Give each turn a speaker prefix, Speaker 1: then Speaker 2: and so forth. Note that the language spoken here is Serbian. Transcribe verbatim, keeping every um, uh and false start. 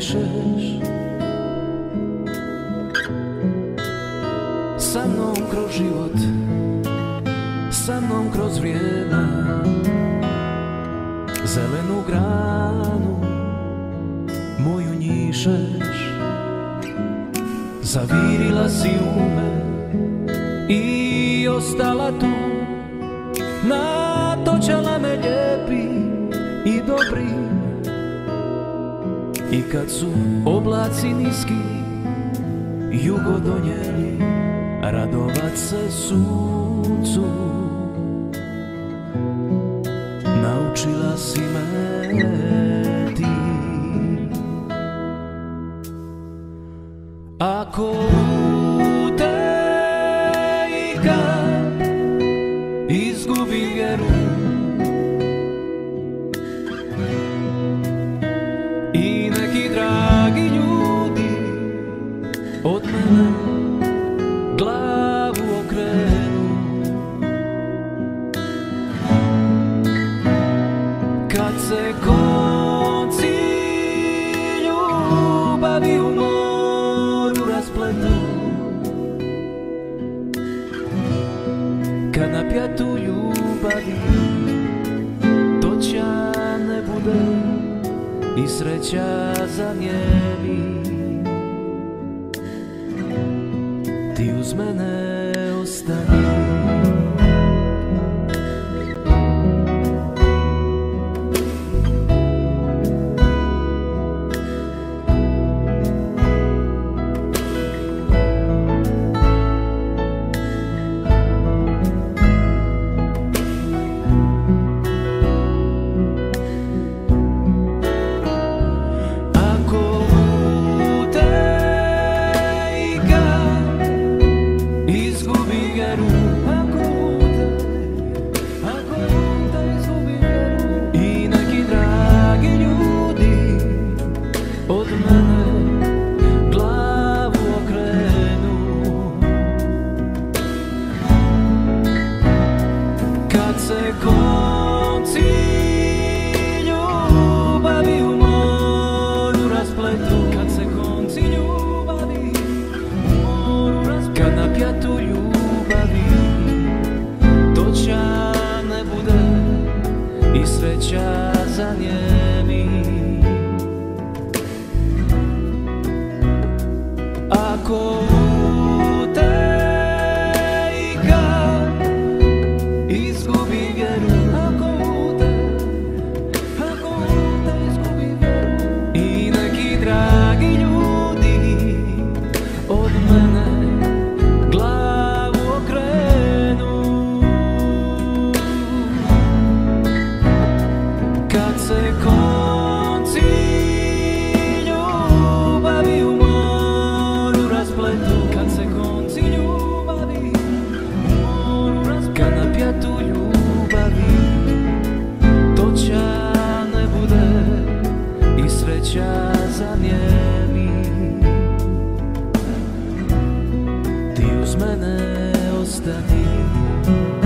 Speaker 1: dišeš, sa mnom kroz život, sa mnom kroz vrijeme. Zelenu granu moju njišeš, zavirila si u me i ostala tu. Natočala me lijepi i dobri, i kad su oblaci niski jugo donijeli, radovat se suncu. Naučila si me ti. Ako u te i kad izgubi vjeru i neki dragi ljudi od mene glavu okrenu, kad se konci ljubavi u moru raspletu, kad na pjatu ljubavi toča ne bude i sreća zamijeni, ti uz mene ostani. Kad se konci ljubavi u moru raspletu, kad se konci ljubavi u moru raspletu, kad na pjatu ljubavi toča ne bude i sreća zanijemi. Ako u te i kad izgubi vjeru, ako u te, ako u te izgubi vjeru i neki dragi ljudi od mene glavu okrenu, kad se konci ljubavi u moru raspletu, kad se konci ljubavi u moru raspletu, kad na pjatu ljubavi toča ne bude i sreća zamijeni, ti uz mene ostani.